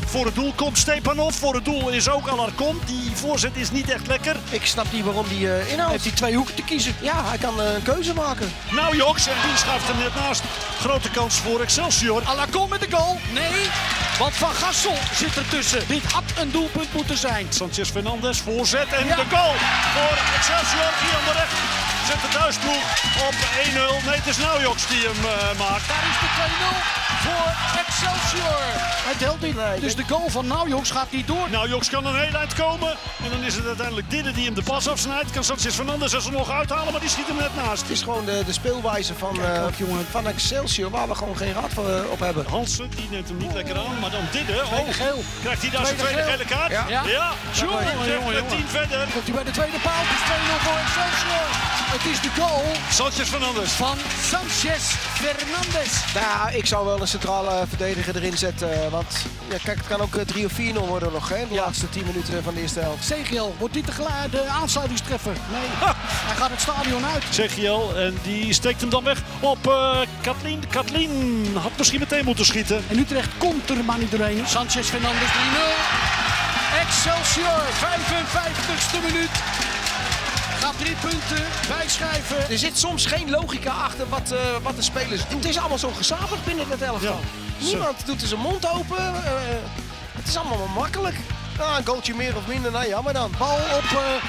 Voor het doel komt Stepanov. Voor het doel is ook Alarcon. Die voorzet is niet echt lekker. Ik snap niet waarom hij inhoudt. Heeft hij 2 hoeken te kiezen? Ja, hij kan een keuze maken. Nou Joks, en die schuift hem net naast. Grote kans voor Excelsior. Alarcon met de goal. Nee, want Van Gassel zit ertussen. Dit had een doelpunt moeten zijn. Sanchez Fernandes, voorzet en Ja. de goal voor Excelsior. Guillaume de Recht zet de thuisploeg op 1-0. Nee, het is nou Joks die hem maakt. Daar is de 2-0 voor Excelsior. Hij telt niet. Dus de goal van Naujoks gaat niet door. Nou, Joks kan een heel eind komen. En dan is het uiteindelijk Didde die hem de pas afsnijdt. Kan Sanchez Fernandes er nog uithalen, maar die schiet hem net naast. Het is gewoon de speelwijze van Excelsior waar we gewoon geen raad op hebben. Hansen, die neemt hem niet lekker aan. Maar dan Didde. Tweede geel. Krijgt hij daar zijn tweede gele kaart? Ja. Ja. Jongen, met 10 verder. Komt hij bij de tweede paal. Het is 2-0 voor Excelsior. Het is de goal Sanchez Fernandes. van Sanchez Fernandes. Nou, ik zou wel een centrale verdediger erin zetten. Want ja, kijk, het kan ook 3 of 4-0 worden nog, hè? De laatste 10 minuten van de eerste helft. Segiel, wordt dit de aansluitingstreffer? Nee, hij gaat het stadion uit. Segiel en die steekt hem dan weg op Katlin. Katlin had misschien meteen moeten schieten. En Utrecht komt er maar niet doorheen. Sanchez Fernandes 3-0. Excelsior, 55ste minuut. Gaat 3 punten bijschrijven. Er zit soms geen logica achter wat de spelers doen. Het is allemaal zo gezapig binnen het elftal. Ja, Niemand doet er zijn mond open. Het is allemaal maar makkelijk. Nou, een goaltje meer of minder, nou jammer dan. Bal op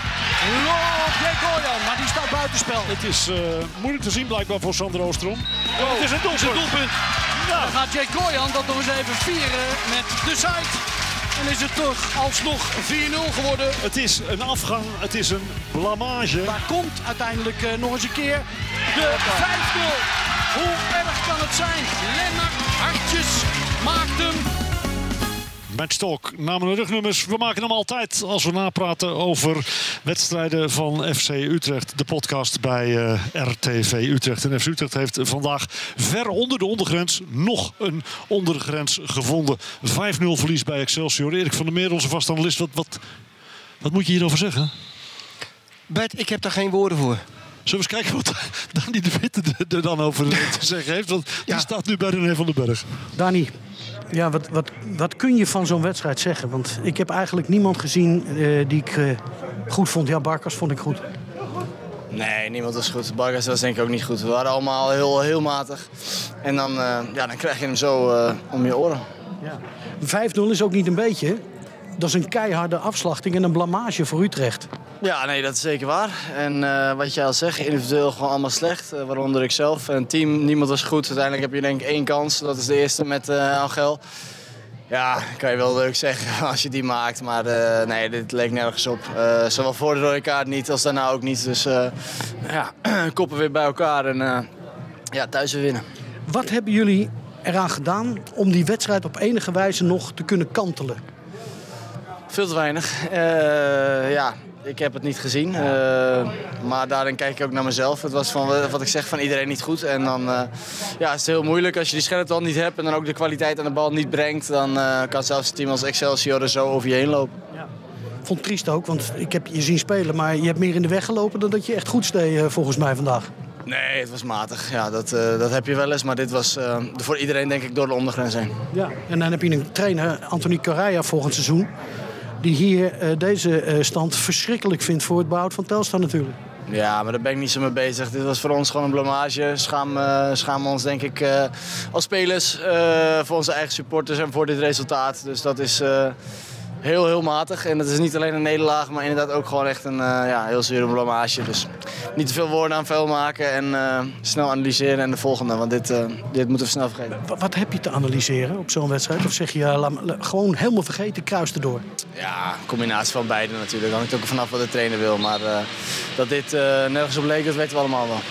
Goyan, maar die staat buitenspel. Het is moeilijk te zien blijkbaar voor Sander Oostrom. Het is een doelpunt. Ja. Dan gaat Jake Goyan dat nog eens even vieren met de side. En is het toch alsnog 4-0 geworden. Het is een afgang, het is een blamage. Daar komt uiteindelijk nog eens een keer de 5-0. Hoe erg kan het zijn? Lennart Hartjes maakt hem. Matchtalk, namen en rugnummers. We maken hem altijd als we napraten over wedstrijden van FC Utrecht. De podcast bij RTV Utrecht. En FC Utrecht heeft vandaag ver onder de ondergrens nog een ondergrens gevonden. 5-0 verlies bij Excelsior. Erik van der Meer, onze vaste analist. Wat moet je hierover zeggen? Bert, ik heb daar geen woorden voor. Zullen we eens kijken wat Dani de Witte er dan over te zeggen heeft? Want die staat nu bij René van den Berg. Dani, ja, wat kun je van zo'n wedstrijd zeggen? Want ik heb eigenlijk niemand gezien die ik goed vond. Ja, Barkas vond ik goed. Nee, niemand was goed. Barkas was denk ik ook niet goed. We waren allemaal heel matig. En dan krijg je hem zo om je oren. Ja. 5-0 is ook niet een beetje. Dat is een keiharde afslachting en een blamage voor Utrecht. Ja, nee, dat is zeker waar. En wat je al zegt, individueel gewoon allemaal slecht. Waaronder ik zelf. En het team, niemand was goed. Uiteindelijk heb je denk ik 1 kans. Dat is de eerste met Angel. Ja, kan je wel leuk zeggen als je die maakt. Maar nee, dit leek nergens op. Zowel voor de rode kaart niet als daarna ook niet. Dus koppen weer bij elkaar en thuis weer winnen. Wat hebben jullie eraan gedaan om die wedstrijd op enige wijze nog te kunnen kantelen? Veel te weinig. Ik heb het niet gezien. Maar daarin kijk ik ook naar mezelf. Het was van wat ik zeg van iedereen niet goed. En dan is het heel moeilijk als je die scherpte al niet hebt en dan ook de kwaliteit aan de bal niet brengt. Dan kan zelfs een team als Excelsior er zo over je heen lopen. Ja. Ik vond het triest ook, want ik heb je zien spelen. Maar je hebt meer in de weg gelopen dan dat je echt goed deed volgens mij vandaag. Nee, het was matig. Ja, dat heb je wel eens. Maar dit was voor iedereen denk ik door de ondergrens heen. Ja. En dan heb je een trainer, Anthony Correia, volgend seizoen. Die hier deze stand verschrikkelijk vindt voor het behoud van Telstar natuurlijk. Ja, maar daar ben ik niet zo mee bezig. Dit was voor ons gewoon een blamage. Schamen ons denk ik als spelers, voor onze eigen supporters en voor dit resultaat. Dus dat is heel matig. En dat is niet alleen een nederlaag, maar inderdaad ook gewoon echt een heel zure blamage. Dus niet te veel woorden aan vuil maken en snel analyseren en de volgende. Want dit moeten we snel vergeten. Wat heb je te analyseren op zo'n wedstrijd? Of zeg je gewoon helemaal vergeten, kruis erdoor? Ja, een combinatie van beide natuurlijk. Hangt ook vanaf wat de trainer wil. Maar dat dit nergens op leek, dat weten we allemaal wel.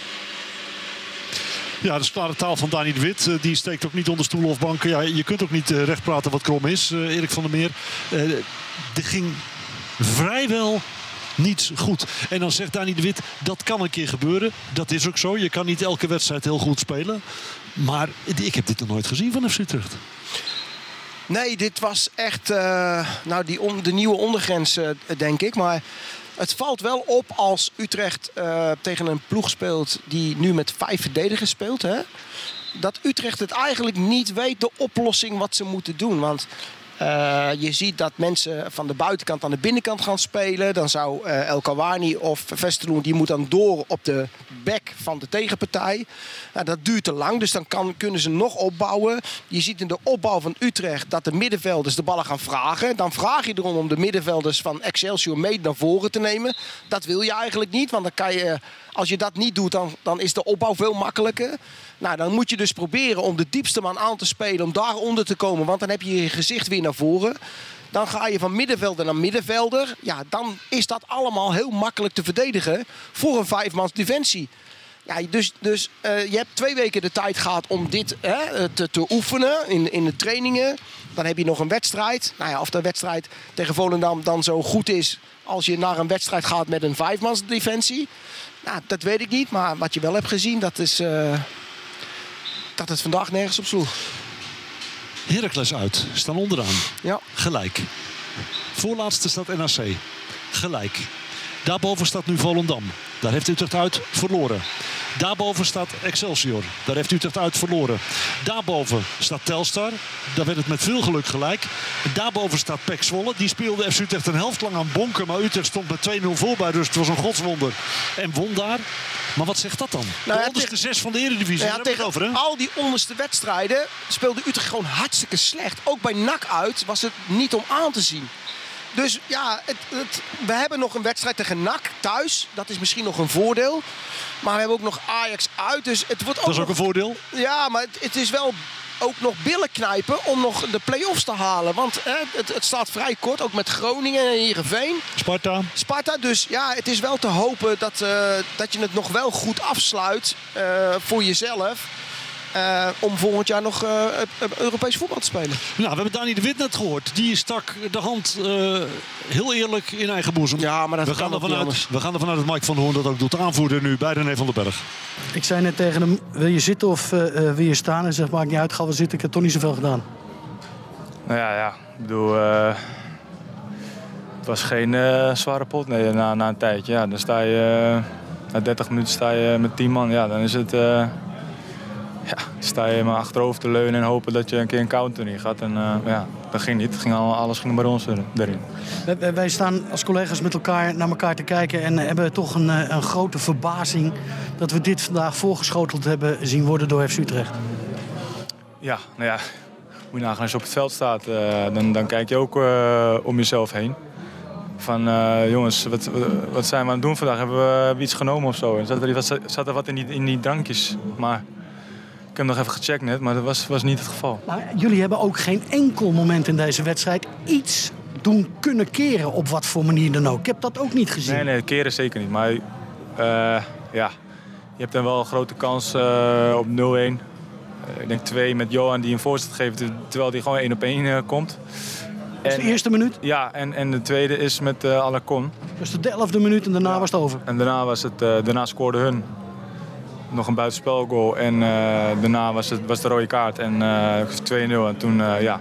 Ja, dat is klare taal van Dani de Wit. Die steekt ook niet onder stoelen of banken. Ja, je kunt ook niet recht praten wat krom is, Erik van der Meer. Er ging vrijwel niets goed. En dan zegt Dani de Wit, dat kan een keer gebeuren. Dat is ook zo. Je kan niet elke wedstrijd heel goed spelen. Maar ik heb dit nog nooit gezien van FC Utrecht. Nee, dit was echt de nieuwe ondergrens, denk ik. Maar het valt wel op als Utrecht tegen een ploeg speelt die nu met 5 verdedigers speelt. Hè? Dat Utrecht het eigenlijk niet weet, de oplossing wat ze moeten doen. Want Je ziet dat mensen van de buitenkant aan de binnenkant gaan spelen. Dan zou El Kawani of Westerlo, die moet dan door op de bek van de tegenpartij. Dat duurt te lang, dus dan kunnen ze nog opbouwen. Je ziet in de opbouw van Utrecht dat de middenvelders de ballen gaan vragen. Dan vraag je erom om de middenvelders van Excelsior mee naar voren te nemen. Dat wil je eigenlijk niet, want dan kan je, als je dat niet doet, dan is de opbouw veel makkelijker. Nou, dan moet je dus proberen om de diepste man aan te spelen, om daaronder te komen, want dan heb je je gezicht weer naar voren. Dan ga je van middenvelder naar middenvelder. Ja, dan is dat allemaal heel makkelijk te verdedigen voor een 5-mans defensie. Ja, dus je hebt 2 weken de tijd gehad om dit te oefenen in de trainingen. Dan heb je nog een wedstrijd. Nou ja, of de wedstrijd tegen Volendam dan zo goed is als je naar een wedstrijd gaat met een 5-mans defensie. Nou, dat weet ik niet. Maar wat je wel hebt gezien, dat is dat het vandaag nergens op sloeg. Heracles uit, staan onderaan. Ja. Gelijk. Voorlaatste staat NAC. Gelijk. Daarboven staat nu Volendam. Daar heeft Utrecht uit verloren. Daarboven staat Excelsior. Daar heeft Utrecht uit verloren. Daarboven staat Telstar. Daar werd het met veel geluk gelijk. Daarboven staat PEC Zwolle. Die speelde FC Utrecht een helft lang aan bonken. Maar Utrecht stond met 2-0 voor bij rust. Het was een godswonder. En won daar. Maar wat zegt dat dan? De onderste 6 van de Eredivisie. Nou ja, tegen over, hè? al die onderste wedstrijden speelde Utrecht gewoon hartstikke slecht. Ook bij NAC uit was het niet om aan te zien. Dus ja, we hebben nog een wedstrijd tegen NAC thuis. Dat is misschien nog een voordeel. Maar we hebben ook nog Ajax uit. Dus het wordt ook dat is ook een voordeel. Ja, maar het is wel ook nog billen knijpen om nog de play-offs te halen. Want het staat vrij kort, ook met Groningen en Heerenveen. Sparta, dus ja, het is wel te hopen dat je het nog wel goed afsluit voor jezelf. Om volgend jaar nog Europees voetbal te spelen. Nou, we hebben Dani de Wit net gehoord. Die stak de hand heel eerlijk in eigen boezem. Ja, maar we gaan ervan uit dat Mike van der Hoorn dat ook doet. Aanvoerder nu bij René van den Berg. Ik zei net tegen hem, wil je zitten of wil je staan? En zegt, maakt niet uit, ga wel zitten. Ik heb toch niet zoveel gedaan. Nou ja. Ik bedoel, het was geen zware pot na een tijdje. Ja, dan sta je, na 30 minuten sta je met 10 man. Ja, dan is het... sta je maar achterover te leunen en hopen dat je een keer een counter in gaat. En dat ging niet. Alles ging bij ons erin. Wij staan als collega's met elkaar naar elkaar te kijken en hebben toch een grote verbazing dat we dit vandaag voorgeschoteld hebben zien worden door FC Utrecht. Ja, nou ja, moet je nagaan als je op het veld staat, dan kijk je ook om jezelf heen. Van jongens, wat zijn we aan het doen vandaag? Hebben we iets genomen of zo? Zat er wat in die drankjes? Maar ik heb nog even gecheckt net, maar dat was niet het geval. Nou, jullie hebben ook geen enkel moment in deze wedstrijd iets doen kunnen keren op wat voor manier dan ook. Ik heb dat ook niet gezien. Nee, keren zeker niet. Maar je hebt dan wel een grote kans op 0-1. Ik denk 2 met Johan die een voorzet geeft, terwijl die gewoon 1-op-1 komt. Dat is de eerste minuut? Ja, en de tweede is met Alarcon. Dus de 11e minuut en daarna was het over? En daarna scoorde hun nog een buitenspelgoal en daarna was de rode kaart en 2-0. En toen,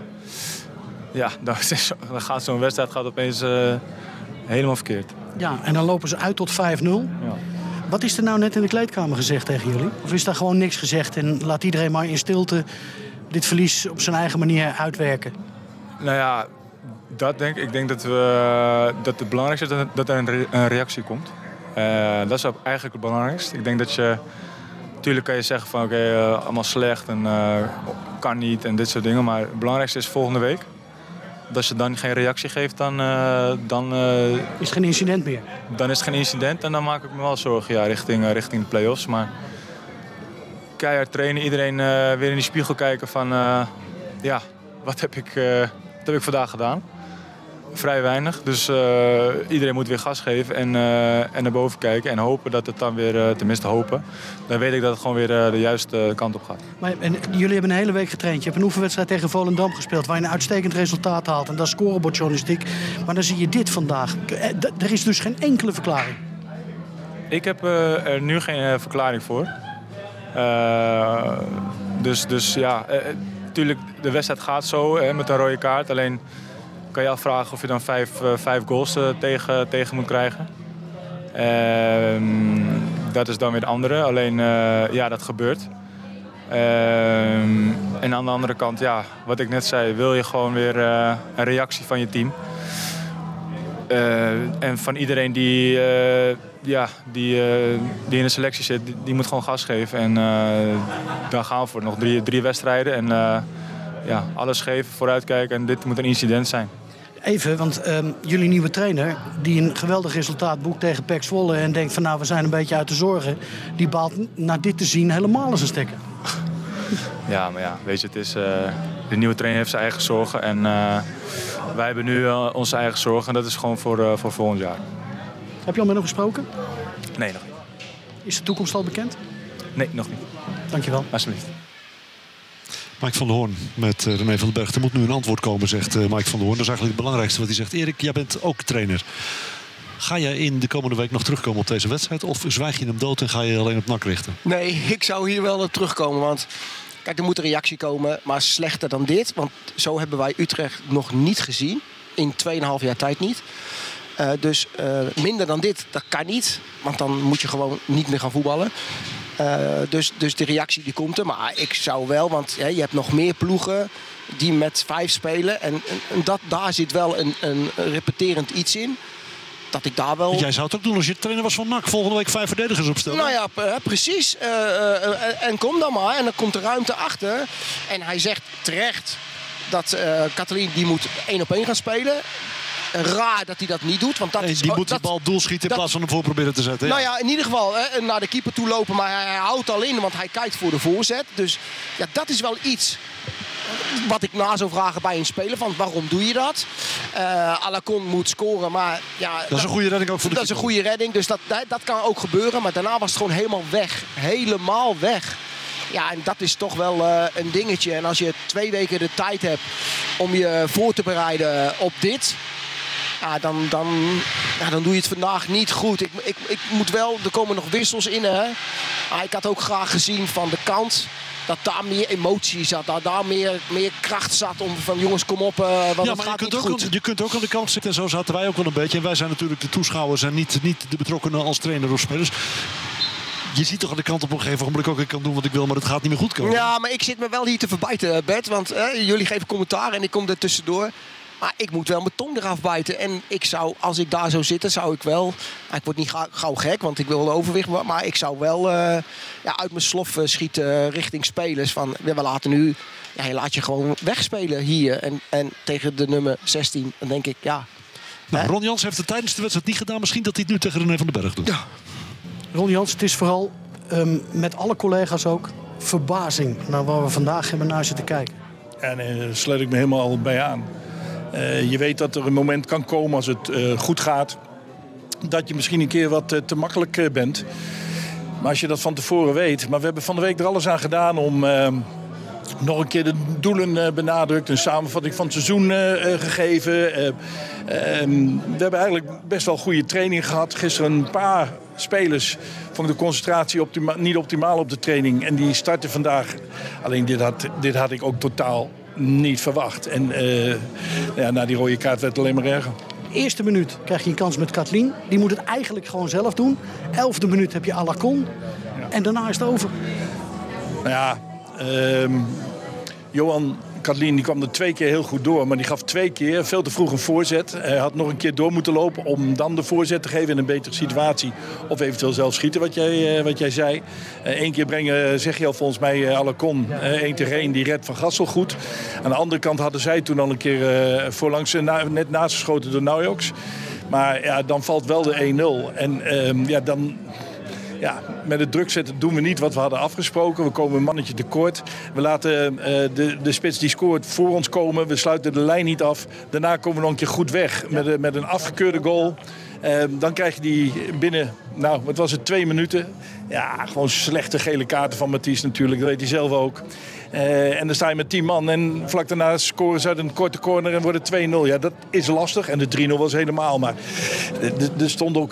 dan gaat zo'n wedstrijd opeens helemaal verkeerd. Ja, en dan lopen ze uit tot 5-0. Ja. Wat is er nou net in de kleedkamer gezegd tegen jullie? Of is daar gewoon niks gezegd en laat iedereen maar in stilte dit verlies op zijn eigen manier uitwerken? Nou ja, dat denk ik. Ik denk dat het belangrijkste is dat er een reactie komt. Dat is eigenlijk het belangrijkste. Ik denk dat je... Natuurlijk kan je zeggen van oké, allemaal slecht en kan niet en dit soort dingen. Maar het belangrijkste is volgende week. Als je dan geen reactie geeft, dan is het geen incident meer? Dan is het geen incident en dan maak ik me wel zorgen richting de play-offs. Maar keihard trainen, iedereen weer in die spiegel kijken van... wat heb ik vandaag gedaan? Vrij weinig, dus iedereen moet weer gas geven en naar boven kijken en hopen dat het dan weer, tenminste hopen, dan weet ik dat het gewoon weer de juiste kant op gaat. Maar, jullie hebben een hele week getraind. Je hebt een oefenwedstrijd tegen Volendam gespeeld waar je een uitstekend resultaat haalt en dat is scorebordjournalistiek. Maar dan zie je dit vandaag. Er is dus geen enkele verklaring. Ik heb er nu geen verklaring voor. Dus ja, natuurlijk de wedstrijd gaat zo met een rode kaart, alleen kan je afvragen of je dan 5 goals tegen moet krijgen. Dat is dan weer de andere. Alleen, dat gebeurt. En aan de andere kant, ja, wat ik net zei, wil je gewoon weer een reactie van je team. En van iedereen die in de selectie zit, die moet gewoon gas geven. En daar gaan we voor. Nog drie wedstrijden en alles geven, vooruitkijken. En dit moet een incident zijn. Even, want jullie nieuwe trainer, die een geweldig resultaat boekt tegen PEC Zwolle en denkt van nou, we zijn een beetje uit de zorgen, die baalt na dit te zien helemaal eens een stekker. Ja, maar ja, weet je, het is, de nieuwe trainer heeft zijn eigen zorgen en wij hebben nu onze eigen zorgen en dat is gewoon voor volgend jaar. Heb je al met hem gesproken? Nee, nog niet. Is de toekomst al bekend? Nee, nog niet. Dankjewel. Alsjeblieft. Mike van der Hoorn met René van den Berg. Er moet nu een antwoord komen, zegt Mike van der Hoorn. Dat is eigenlijk het belangrijkste wat hij zegt. Erik, jij bent ook trainer. Ga jij in de komende week nog terugkomen op deze wedstrijd? Of zwijg je hem dood en ga je alleen op NAC richten? Nee, ik zou hier wel naar terugkomen. Want kijk, er moet een reactie komen. Maar slechter dan dit. Want zo hebben wij Utrecht nog niet gezien. In 2,5 jaar tijd niet. Dus minder dan dit, dat kan niet. Want dan moet je gewoon niet meer gaan voetballen. Dus de reactie die komt er. Maar ik zou wel, want je hebt nog meer ploegen die met 5 spelen. En daar zit wel een repeterend iets in. Dat ik daar wel... Jij zou het ook doen als je trainer was van NAC. Volgende week 5 verdedigers opstellen. Nou ja, precies. En kom dan maar. En dan komt de ruimte achter. En hij zegt terecht dat Katalin die moet 1-op-1 gaan spelen. Raar dat hij dat niet doet. Want die moet die bal doelschieten in plaats van hem voor proberen te zetten. Ja. Nou ja, in ieder geval naar de keeper toe lopen. Maar hij houdt al in, want hij kijkt voor de voorzet. Dus ja, dat is wel iets wat ik na zou vragen bij een speler. Van waarom doe je dat? Alacon moet scoren, maar ja... Dat is een goede redding ook voor de keeper. Dat is een goede redding, dus dat kan ook gebeuren. Maar daarna was het gewoon helemaal weg. Helemaal weg. Ja, en dat is toch wel een dingetje. En als je 2 weken de tijd hebt om je voor te bereiden op dit... Ja, dan doe je het vandaag niet goed. Ik moet wel, er komen nog wissels in. Hè? Maar ik had ook graag gezien van de kant dat daar meer emotie zat. Dat daar meer kracht zat om van jongens kom op, want het gaat niet goed. Je kunt ook aan de kant zitten en zo zaten wij ook wel een beetje. En wij zijn natuurlijk de toeschouwers en niet de betrokkenen als trainer of spelers. Je ziet toch aan de kant op een gegeven moment ik kan doen wat ik wil, maar het gaat niet meer goed komen. Ja, maar ik zit me wel hier te verbijten, Bert. Want jullie geven commentaar en ik kom er tussendoor. Maar ik moet wel mijn tong eraf bijten. En ik zou, als ik daar zou zitten, zou ik wel... Ik word niet gauw gek, want ik wil wel overwicht. Maar ik zou wel uit mijn slof schieten richting spelers. Van, we laten nu... Ja, je laat je gewoon wegspelen hier. En tegen de nummer 16, dan denk ik, ja... Nou, Ron Jans heeft het tijdens de wedstrijd niet gedaan. Misschien dat hij het nu tegen René van den Berg doet. Ja. Ron Jans, het is vooral met alle collega's ook verbazing naar waar we vandaag hebben naar zitten kijken. En daar sluit ik me helemaal bij aan. Je weet dat er een moment kan komen als het goed gaat. Dat je misschien een keer wat te makkelijk bent. Maar als je dat van tevoren weet. Maar we hebben van de week er alles aan gedaan om nog een keer de doelen benadrukt. Een samenvatting van het seizoen gegeven. We hebben eigenlijk best wel goede training gehad. Gisteren een paar spelers vond de concentratie niet optimaal op de training. En die starten vandaag. Alleen dit had ik ook totaal niet verwacht. En na die rode kaart werd het alleen maar erger. Eerste minuut krijg je een kans met Katlien. Die moet het eigenlijk gewoon zelf doen. 11e minuut heb je Alacon. Ja. En daarna is het over. Nou ja, Johan Katlien die kwam er 2 keer heel goed door. Maar die gaf 2 keer veel te vroeg een voorzet. Hij had nog een keer door moeten lopen om dan de voorzet te geven in een betere situatie. Of eventueel zelf schieten, wat jij zei. 1 keer brengen, zeg je al volgens mij, Alacon. 1 tegen 1, die redt Van Gassel goed. Aan de andere kant hadden zij toen al een keer voorlangs net naast geschoten door Naujoks. Maar ja, dan valt wel de 1-0. En dan... Ja, met het druk zetten doen we niet wat we hadden afgesproken. We komen een mannetje tekort. We laten de spits die scoort voor ons komen. We sluiten de lijn niet af. Daarna komen we nog een keer goed weg met een afgekeurde goal. Dan krijg je die binnen, wat was het, 2 minuten. Ja, gewoon slechte gele kaarten van Mathies natuurlijk. Dat weet hij zelf ook. En dan sta je met 10 man en vlak daarna scoren ze uit een korte corner en worden 2-0. Ja, dat is lastig. En de 3-0 was helemaal. Maar er stond ook...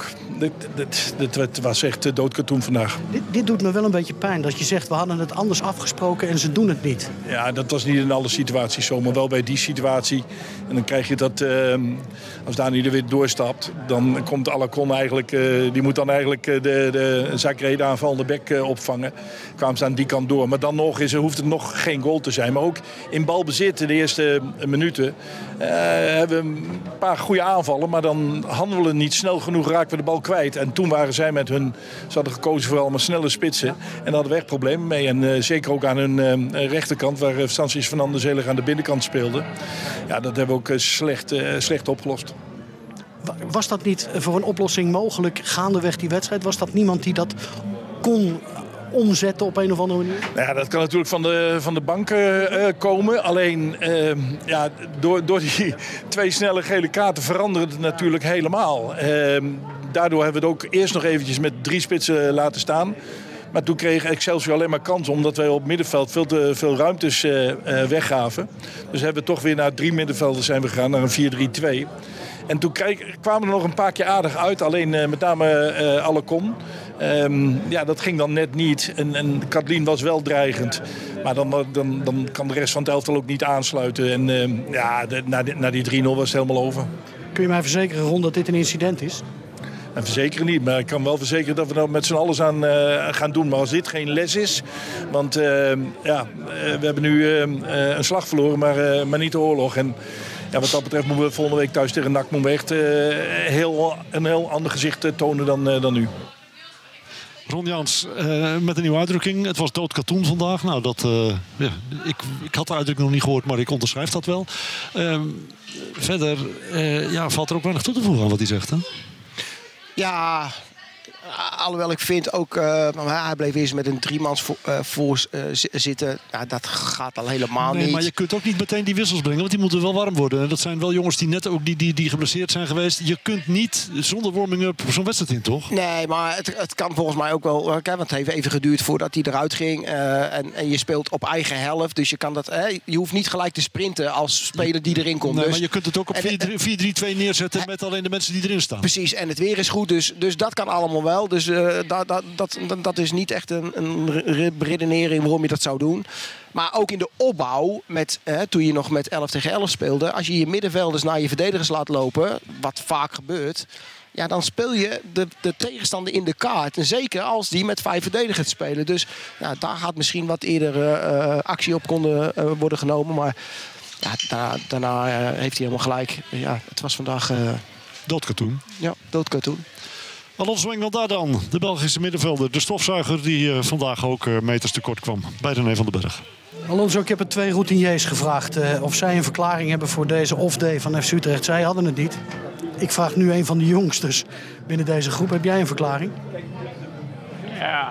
Het was echt doodkatoen vandaag. Dit doet me wel een beetje pijn. Dat je zegt, we hadden het anders afgesproken en ze doen het niet. Ja, dat was niet in alle situaties zo. Maar wel bij die situatie. En dan krijg je dat... als Dani er weer doorstapt, dan komt Alacon eigenlijk... die moet dan eigenlijk de Zagreda aanvallende bek opvangen. Kwamen ze aan die kant door. Maar dan nog hoeft het nog geen goal te zijn. Maar ook in balbezit in de eerste minuten... hebben we een paar goede aanvallen. Maar dan handelen we niet snel genoeg, raken we de bal kwijt. En toen waren zij met hun... Ze hadden gekozen voor allemaal snelle spitsen. En daar hadden we echt problemen mee. En zeker ook aan hun rechterkant, waar Sanchez Fernandes heel erg aan de binnenkant speelde. Ja, dat hebben we ook slecht opgelost. Was dat niet voor een oplossing mogelijk gaandeweg die wedstrijd? Was dat niemand die dat kon omzetten op een of andere manier? Nou ja, dat kan natuurlijk van de bank komen. Alleen door die 2 snelle gele kaarten veranderde het natuurlijk helemaal. Daardoor hebben we het ook eerst nog eventjes met 3 spitsen laten staan. Maar toen kreeg Excelsior alleen maar kansen, omdat wij op middenveld veel te veel ruimtes weggaven. Dus hebben we toch weer naar 3 middenvelders zijn we gegaan, naar een 4-3-2. En toen kwamen er nog een paar keer aardig uit, alleen met name Alacon. Dat ging dan net niet. En Katlin was wel dreigend. Maar dan kan de rest van het elftal ook niet aansluiten. En na die 3-0 was het helemaal over. Kun je mij verzekeren, Ron, dat dit een incident is? En verzekeren niet, maar ik kan wel verzekeren dat we er met z'n allen aan gaan doen. Maar als dit geen les is, want we hebben nu een slag verloren, maar niet de oorlog. En ja, wat dat betreft moeten we volgende week thuis tegen NAC echt een heel ander gezicht tonen dan nu. Ron Jans, met een nieuwe uitdrukking. Het was doodkatoen vandaag. Nou, ik had de uitdrukking nog niet gehoord, maar ik onderschrijf dat wel. Verder valt er ook weinig toe te voegen aan wat hij zegt, hè? Ja, alhoewel ik vind ook... hij bleef eerst met een 3-mans voor zitten. Nou, dat gaat al helemaal niet. Maar je kunt ook niet meteen die wissels brengen, want die moeten wel warm worden. Dat zijn wel jongens die net ook die geblesseerd zijn geweest. Je kunt niet zonder warming-up zo'n wedstrijd in, toch? Nee, maar het kan volgens mij ook wel... want het heeft even geduurd voordat hij eruit ging. En je speelt op eigen helft. Dus je kan dat... je hoeft niet gelijk te sprinten als speler die erin komt. Nee, dus, maar je kunt het ook op 4-3-2 neerzetten met alleen de mensen die erin staan. Precies, en het weer is goed. Dus dat kan allemaal wel. Dus dat is niet echt een redenering waarom je dat zou doen. Maar ook in de opbouw, toen je nog met 11 tegen 11 speelde... als je je middenvelders naar je verdedigers laat lopen, wat vaak gebeurt... ja, dan speel je de tegenstander in de kaart. En zeker als die met 5 verdedigers spelen. Dus ja, daar had misschien wat eerder actie op konden worden genomen. Maar ja, daarna heeft hij helemaal gelijk. Ja, het was vandaag... doodkatoen. Ja, doodkatoen. Alonso Engel daar dan, de Belgische middenvelder. De stofzuiger die vandaag ook meters tekort kwam bij René van den Berg. Alonso, ik heb het 2 routiniers gevraagd of zij een verklaring hebben voor deze off-day van FC Utrecht. Zij hadden het niet. Ik vraag nu een van de jongsters binnen deze groep. Heb jij een verklaring? Ja,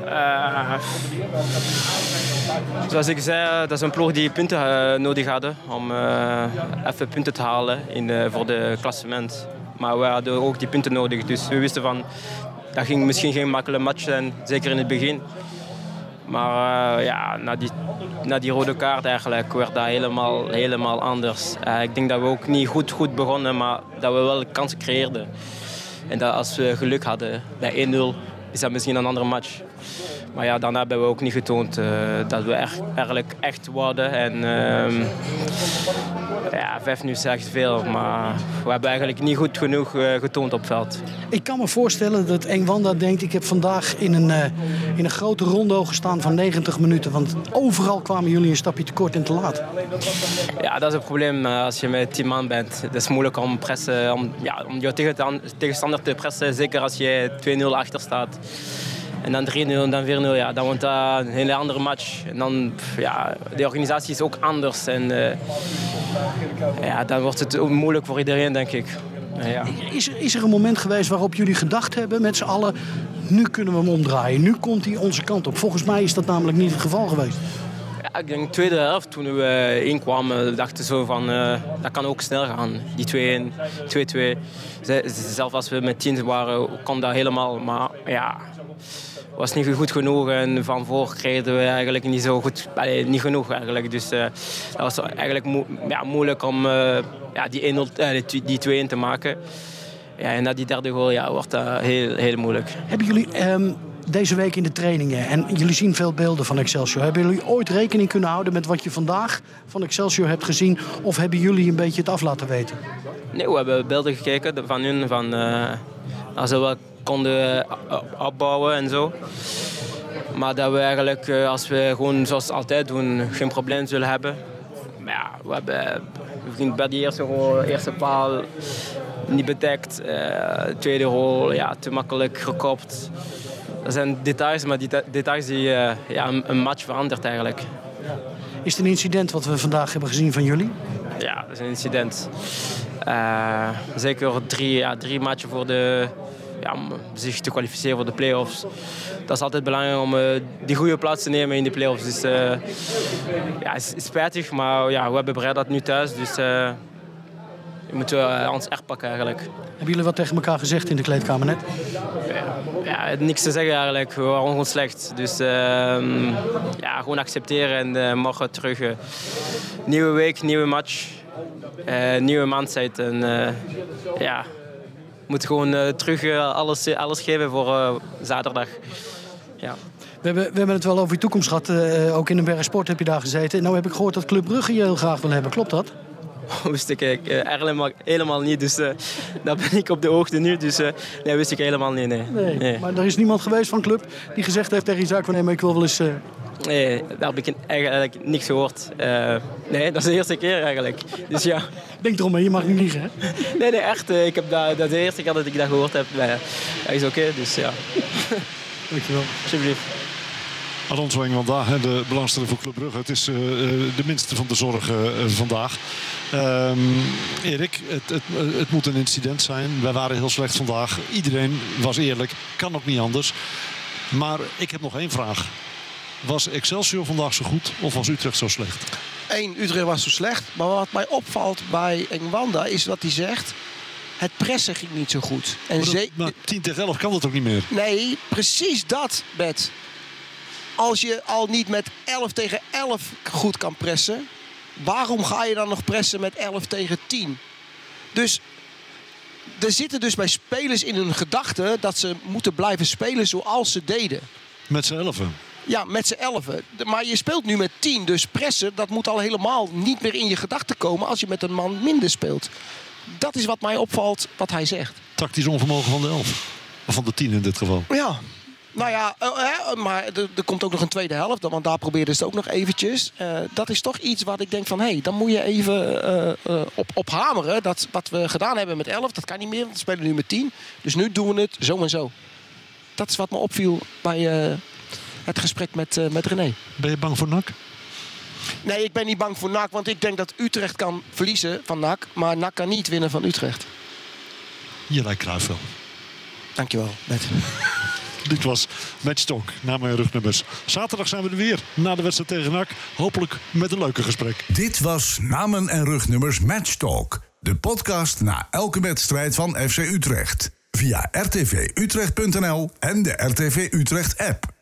zoals ik zei, dat is een ploeg die punten nodig hadden om even punten te halen voor de klassement. Maar we hadden ook die punten nodig, dus we wisten van dat ging misschien geen makkelijke match zijn, zeker in het begin. Maar na die rode kaart eigenlijk werd dat helemaal anders. Ik denk dat we ook niet goed begonnen, maar dat we wel kansen creëerden. En dat als we geluk hadden bij 1-0, is dat misschien een andere match. Maar ja, daarna hebben we ook niet getoond dat we eigenlijk echt worden. En 5 nu zegt veel, maar we hebben eigenlijk niet goed genoeg getoond op veld. Ik kan me voorstellen dat Engwanda denkt, ik heb vandaag in een grote rondo gestaan van 90 minuten. Want overal kwamen jullie een stapje te kort en te laat. Ja, dat is het probleem als je met 10 man bent. Het is moeilijk om je tegenstander te pressen, zeker als je 2-0 achter staat. En dan 3-0 en dan 4-0, ja, dan wordt dat een hele andere match. En dan, de organisatie is ook anders. En dan wordt het ook moeilijk voor iedereen, denk ik. Ja. Is er een moment geweest waarop jullie gedacht hebben met z'n allen... nu kunnen we hem omdraaien, nu komt hij onze kant op? Volgens mij is dat namelijk niet het geval geweest. Ja, ik denk de tweede helft, toen we inkwamen, dachten we zo van... dat kan ook snel gaan, die 2-1, 2-2. Zelfs als we met 10 waren, kon dat helemaal. Maar ja... was niet goed genoeg. En van voor kregen we eigenlijk niet zo goed, niet genoeg eigenlijk. Dus dat was eigenlijk moeilijk om die 2-1 te maken. Ja, en na die derde goal wordt dat heel moeilijk. Hebben jullie deze week in de trainingen, en jullie zien veel beelden van Excelsior, hebben jullie ooit rekening kunnen houden met wat je vandaag van Excelsior hebt gezien? Of hebben jullie een beetje het af laten weten? Nee, we hebben beelden gekeken van hun, als ze wel konden opbouwen en zo. Maar dat we eigenlijk, als we gewoon zoals altijd doen, geen probleem zullen hebben. Maar ja, we gingen bij die eerste paal niet bedekt. Tweede goal, te makkelijk gekopt. Dat zijn details, maar die details die een match verandert eigenlijk. Is het een incident wat we vandaag hebben gezien van jullie? Ja, dat is een incident. Zeker 3 matchen voor om zich te kwalificeren voor de play-offs. Dat is altijd belangrijk om die goede plaats te nemen in de play-offs. Dus het is spijtig, maar we hebben bereid dat nu thuis. Dus we moeten ons echt pakken eigenlijk. Hebben jullie wat tegen elkaar gezegd in de kleedkamer net? Ja, niks te zeggen eigenlijk. We waren gewoon slecht. Dus gewoon accepteren en morgen terug. Nieuwe week, nieuwe match. Nieuwe mindset. En we moeten gewoon terug alles geven voor zaterdag. Ja. We hebben het wel over je toekomst gehad. Ook in een Berg Sport heb je daar gezeten. Nou heb ik gehoord dat Club Brugge je heel graag wil hebben. Klopt dat? Wist ik helemaal niet, dus daar ben ik op de hoogte nu. Dus wist ik helemaal niet. Nee. Maar er is niemand geweest van club die gezegd heeft tegen Isaac van maar ik wil wel eens... Nee, daar heb ik eigenlijk niks gehoord. Nee, dat is de eerste keer eigenlijk. Dus ja. Denk erom, je mag niet liegen, hè? Nee, echt. Ik heb dat de eerste keer dat ik dat gehoord heb. Dat is oké, dus ja. Dankjewel. Alsjeblieft. Alonso Engwanda, de belangstelling voor Club Brugge. Het is de minste van de zorgen vandaag. Erik, het moet een incident zijn. Wij waren heel slecht vandaag. Iedereen was eerlijk. Kan ook niet anders. Maar ik heb nog één vraag. Was Excelsior vandaag zo goed of was Utrecht zo slecht? Utrecht was zo slecht. Maar wat mij opvalt bij Engwanda is wat hij zegt. Het pressen ging niet zo goed. Maar 10 tegen 11 kan dat ook niet meer? Nee, precies dat, Bert. Als je al niet met 11 tegen 11 goed kan pressen, waarom ga je dan nog pressen met 11 tegen 10? Dus er zitten dus bij spelers in hun gedachten dat ze moeten blijven spelen zoals ze deden. Met z'n 11? Ja, met z'n 11. Maar je speelt nu met 10, dus pressen, dat moet al helemaal niet meer in je gedachten komen als je met een man minder speelt. Dat is wat mij opvalt, wat hij zegt. Tactisch onvermogen van de 11. Of van de 10 in dit geval. Ja. Nou ja, maar er komt ook nog een tweede helft. Want daar probeerden ze het ook nog eventjes. Dat is toch iets wat ik denk van... dan moet je even op hameren. Dat wat we gedaan hebben met 11, dat kan niet meer. Want we spelen nu met 10. Dus nu doen we het zo en zo. Dat is wat me opviel bij het gesprek met René. Ben je bang voor NAC? Nee, ik ben niet bang voor NAC. Want ik denk dat Utrecht kan verliezen van NAC. Maar NAC kan niet winnen van Utrecht. Je lijkt Cruijff wel. Dankjewel, Bert. Dit was Matchtalk na mijn rugnummers. Zaterdag zijn we er weer na de wedstrijd tegen NAC. Hopelijk met een leuke gesprek. Dit was Namen en Rugnummers Matchtalk. De podcast na elke wedstrijd van FC Utrecht. Via rtvutrecht.nl en de RTV Utrecht app.